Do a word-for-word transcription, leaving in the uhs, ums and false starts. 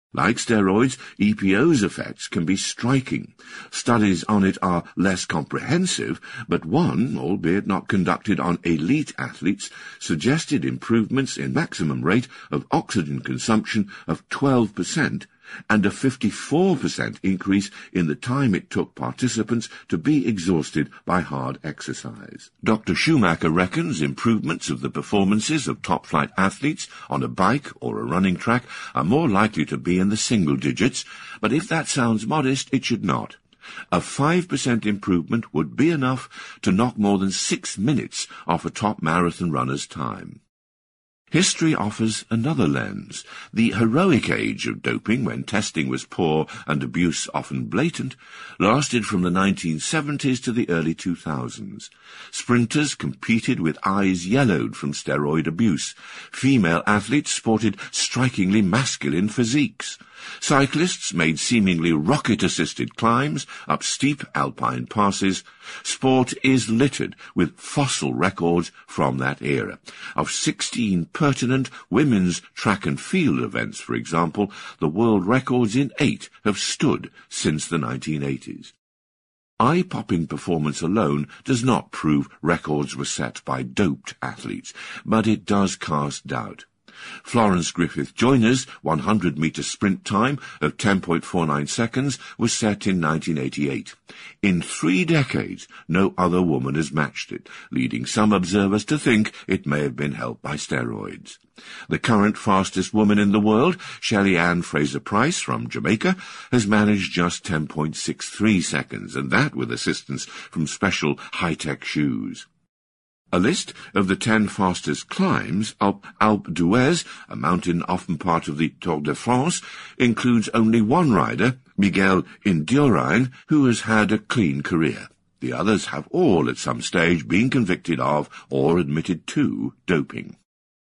Like steroids, E P O's effects can be striking. Studies on it are less comprehensive, but one, albeit not conducted on elite athletes, suggested improvements in maximum rate of oxygen consumption of twelve percent and a fifty-four percent increase in the time it took participants to be exhausted by hard exercise. Doctor Schumacher reckons improvements of the performances of top-flight athletes on a bike or a running track are more likely to be in the single digits, but if that sounds modest, it should not. A five percent improvement would be enough to knock more than six minutes off a top marathon runner's time. History offers another lens. The heroic age of doping, when testing was poor and abuse often blatant, lasted from the nineteen seventies to the early two thousands. Sprinters competed with eyes yellowed from steroid abuse. Female athletes sported strikingly masculine physiques. Cyclists made seemingly rocket-assisted climbs up steep alpine passes. Sport is littered with fossil records from that era. Of sixteen pertinent women's track and field events, for example, the world records in eight have stood since the nineteen eighties. Eye-popping performance alone does not prove records were set by doped athletes, but it does cast doubt. Florence Griffith Joyner's one hundred metre sprint time of ten point four nine seconds was set in nineteen eighty-eight. In three decades, no other woman has matched it, leading some observers to think it may have been helped by steroids. The current fastest woman in the world, Shelly Ann Fraser-Price from Jamaica, has managed just ten point six three seconds, and that with assistance from special high-tech shoes. A list of the ten fastest climbs up Alpe d'Huez, a mountain often part of the Tour de France, includes only one rider, Miguel Indurain, who has had a clean career. The others have all at some stage been convicted of or admitted to doping.